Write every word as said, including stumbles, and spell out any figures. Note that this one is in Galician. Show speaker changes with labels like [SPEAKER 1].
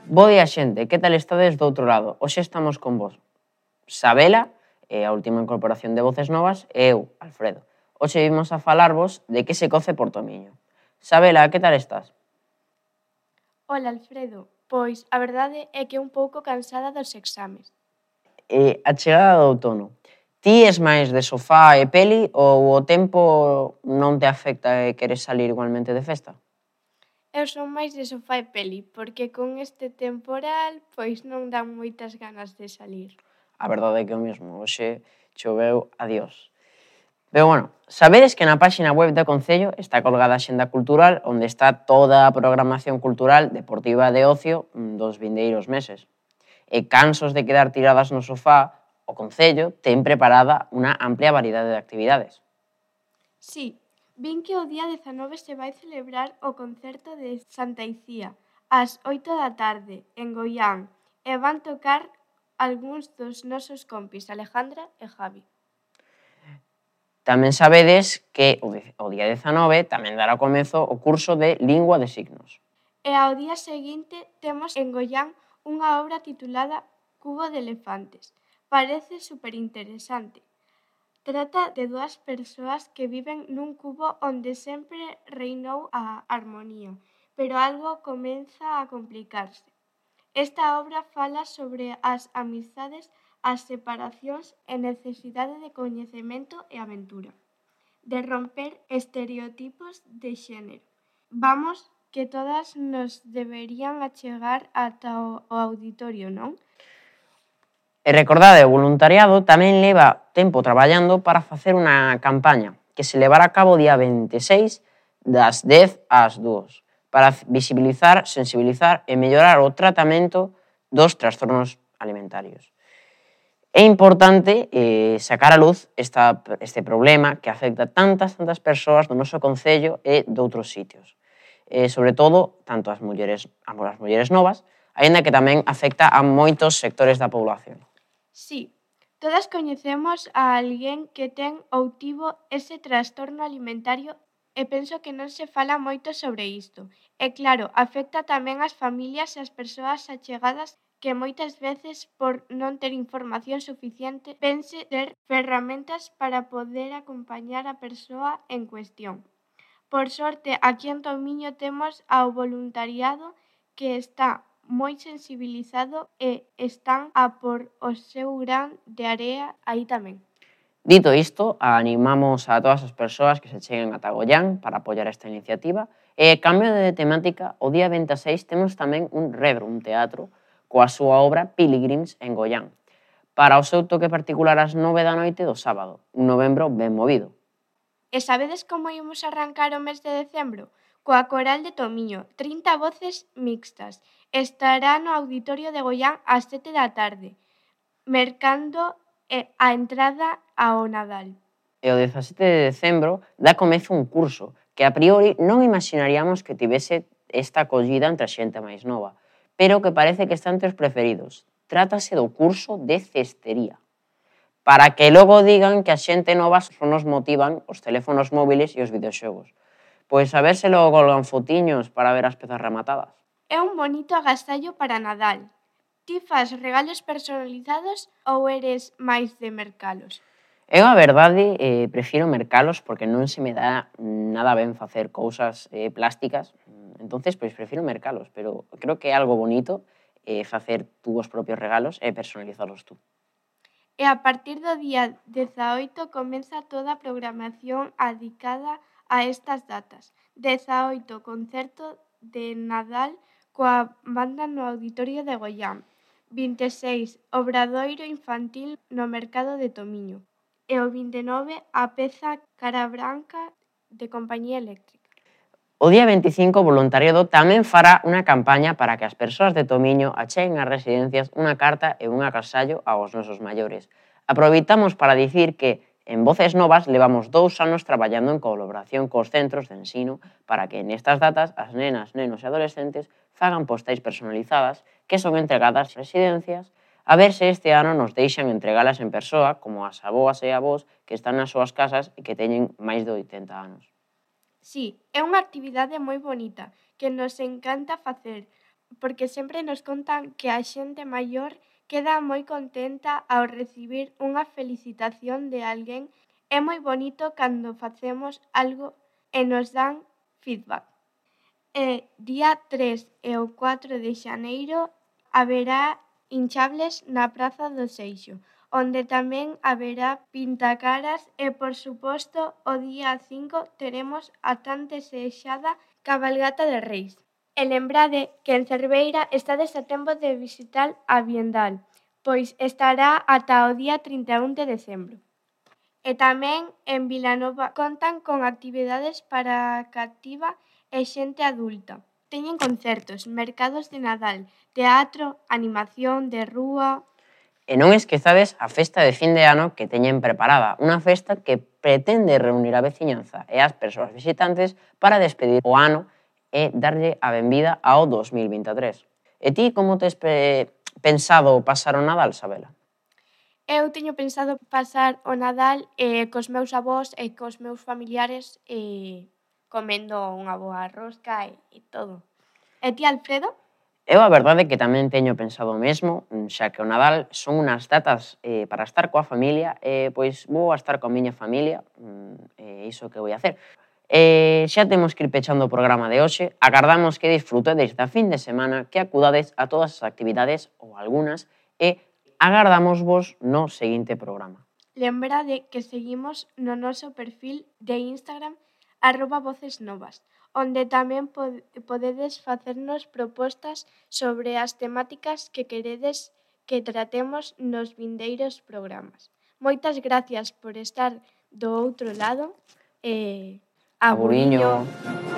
[SPEAKER 1] Bo día, xente, que tal estades do outro lado? Hoxe estamos con vos. Sabela, eh, a última incorporación de Voces Novas, e eu, Alfredo. Hoxe vimos a falarvos de que se coce por Tomiño. Sabela, que tal estás?
[SPEAKER 2] Ola, Alfredo. Pois a verdade é que un pouco cansada dos exames.
[SPEAKER 1] E a chegada do outono. Ti es máis de sofá e peli ou o tempo non te afecta e queres salir igualmente de festa?
[SPEAKER 2] Eu son máis de sofá e peli, porque con este temporal pois non dan moitas ganas de salir.
[SPEAKER 1] A verdade é que o mesmo, hoxe choveu a Dios. Pero bueno, sabedes que na páxina web do Concello está colgada a xenda cultural onde está toda a programación cultural, deportiva e de ocio dos vindeiros meses. E cansos de quedar tiradas no sofá, o Concello ten preparada unha amplia variedade de actividades.
[SPEAKER 2] Sí, vin que o día dezanove se vai celebrar o concerto de Santa Icía ás oito da tarde en Goián e van tocar algúns dos nosos compis Alejandra e Javi.
[SPEAKER 1] Tamén sabedes que o día dezanove tamén dará comezo o curso de Lingua de Signos.
[SPEAKER 2] E ao día seguinte temos en Goián unha obra titulada Cubo de elefantes. Parece superinteresante. Trata de dúas persoas que viven nun cubo onde sempre reinou a armonía, pero algo comeza a complicarse. Esta obra fala sobre as amizades, as separacións e necesidade de coñecemento e aventura, de romper estereotipos de xénero. Vamos, que todas nos deberían achegar ata o auditorio, non?
[SPEAKER 1] E recordade, o voluntariado tamén leva tempo traballando para facer unha campaña que se levará a cabo o día veintiséis das dez ás dúas para visibilizar, sensibilizar e mellorar o tratamento dos trastornos alimentarios. É importante eh, sacar a luz esta, este problema que afecta tantas, tantas persoas do noso Concello e doutros sitios. Eh, sobre todo, tanto as mulleres, as mulleres novas, aínda que tamén afecta a moitos sectores da población.
[SPEAKER 2] Sí, todas coñecemos a alguén que ten ou tivo ese trastorno alimentario e penso que non se fala moito sobre isto. E claro, afecta tamén as familias e as persoas achegadas que moitas veces por non ter información suficiente pense ter ferramentas para poder acompañar a persoa en cuestión. Por sorte, aquí en Tomiño temos ao voluntariado que está moi sensibilizado e están a por o seu gran de area aí tamén.
[SPEAKER 1] Dito isto, animamos a todas as persoas que se cheguen ata Goián para apoiar esta iniciativa e, cambio de temática, o día veintiséis temos tamén un Redro, un teatro, coa súa obra Pilgrims en Goián, para o seu toque particular ás nove da noite do sábado, un novembro ben movido.
[SPEAKER 2] E sabedes como imos arrancar o mes de decembro? Coa Coral de Tomiño, trinta voces mixtas. Estará no Auditorio de Goián ás sete da tarde, mercando a entrada ao Nadal.
[SPEAKER 1] E o dezasete de decembro dá comezo un curso que a priori non imaginaríamos que tivese esta acollida entre a xente máis nova, pero que parece que está entre os preferidos. Trátase do curso de cestería, para que logo digan que a xente nova só nos motivan os teléfonos móviles e os videoxogos. Pois a ver se logo colgan fotiños para ver as pezas rematadas.
[SPEAKER 2] É un bonito agasallo para Nadal. Ti fas regalos personalizados ou eres máis de mercalos?
[SPEAKER 1] Eu, a verdade, eh, prefiro mercalos porque non se me dá nada ben facer cousas eh, plásticas, entonces pois prefiro mercalos, pero creo que é algo bonito eh, facer tú os propios regalos e personalizalos tú.
[SPEAKER 2] E a partir do día dezaoito comeza toda a programación adicada a estas datas. dezaoito, concerto de Nadal coa banda no Auditorio de Goián. vinte e seis, obradoiro infantil no Mercado de Tomiño. E o vinte e nove, a peza Cara Branca de Compañía Eléctrica.
[SPEAKER 1] O día veinticinco, o voluntariado tamén fará unha campaña para que as persoas de Tomiño acheguen ás residencias unha carta e un agasallo aos nosos maiores. Aproveitamos para dicir que en Voces Novas levamos dous anos traballando en colaboración cos centros de ensino para que nestas datas as nenas, nenos e adolescentes fagan postais personalizadas que son entregadas ás residencias a ver se este ano nos deixan entregalas en persoa como as aboas e avós que están nas súas casas e que teñen máis de oitenta anos.
[SPEAKER 2] Sí, é unha actividade moi bonita que nos encanta facer porque sempre nos contan que a xente maior queda moi contenta ao recibir unha felicitación de alguén. É moi bonito cando facemos algo e nos dan feedback. E día tres e o catro de xaneiro haberá hinchables na Praza do Seixo, onde tamén haberá pintacaras e, por suposto, o día cinco teremos a tan desexada cabalgata de Reis. E lembrade que en Cerveira estades a tempo de visitar a Biendal, pois estará ata o día trinta e un de decembro. E tamén en Vilanova contan con actividades para cativa e xente adulta. Teñen concertos, mercados de Nadal, teatro, animación de rúa.
[SPEAKER 1] E non esquezades a festa de fin de ano que teñen preparada, unha festa que pretende reunir a veciñanza e as persoas visitantes para despedir o ano e darlle a benvida ao dos mil vinte e tres. E ti como tes pensado pasar o Nadal, Sabela?
[SPEAKER 2] Eu teño pensado pasar o Nadal eh, cos meus avós e cos meus familiares eh, comendo unha boa rosca e, e todo. E ti, Alfredo?
[SPEAKER 1] Eu a verdade é que tamén teño pensado o mesmo, xa que o Nadal son unhas datas eh, para estar coa familia, e pois vou a estar coa miña familia, e iso que vou a hacer. E xa temos que ir pechando o programa de hoxe, agardamos que disfrutedes da fin de semana, que acudades a todas as actividades, ou algunhas, e agardámosvos no seguinte programa.
[SPEAKER 2] Lembrade que seguimos no noso perfil de Instagram arroba voces novas, onde tamén podedes facernos propostas sobre as temáticas que queredes que tratemos nos vindeiros programas. Moitas gracias por estar do outro lado e
[SPEAKER 1] Aguriño.
[SPEAKER 2] aguriño.